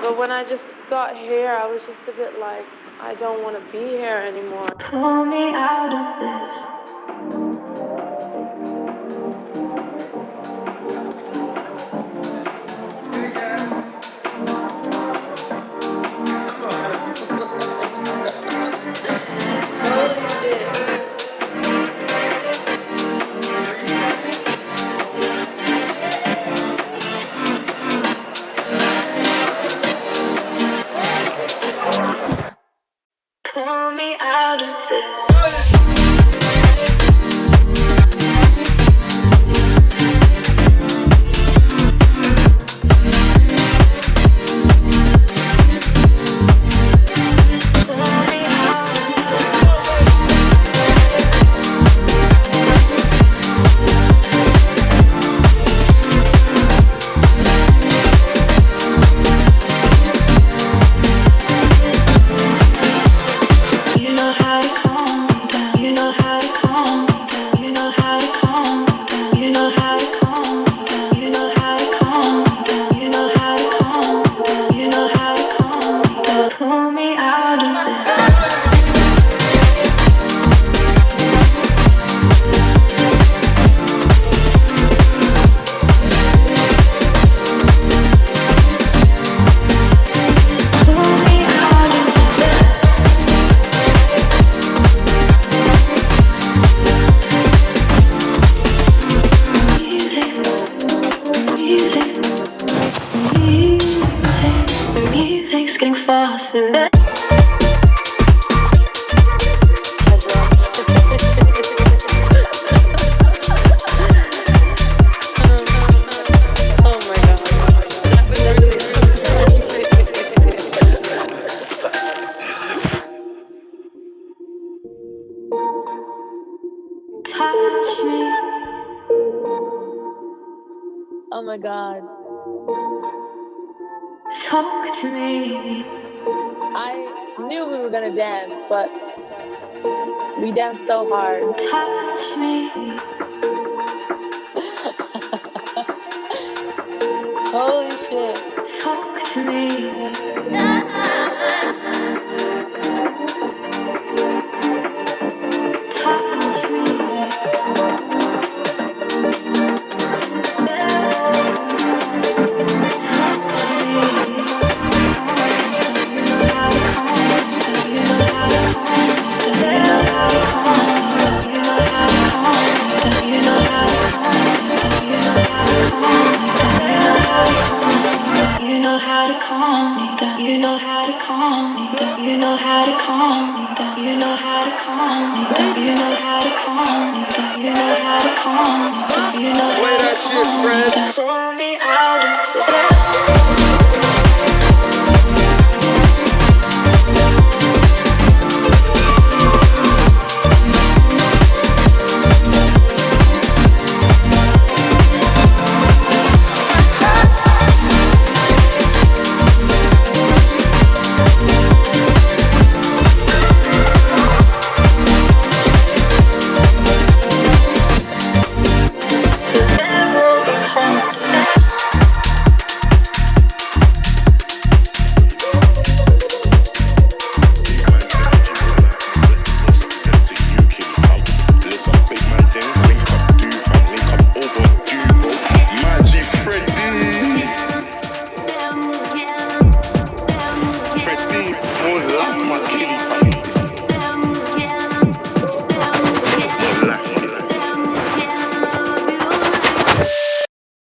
But when I just got here, I was just a bit like, I don't want to be here anymore. Pull me out of this. Holy shit. Pull me out of this. Pull me out of this. Music's getting faster. Touch me. Oh my god. Talk to me. I knew we were gonna dance, but we danced so hard. Touch me. Holy shit. Talk to me. Touch me. You know how to calm me down. You know how to calm me down. You know how to calm me down. You know how to calm me down. You know how to calm me down. You know how to calm me down. You know how to calm me down. Pull me out of this.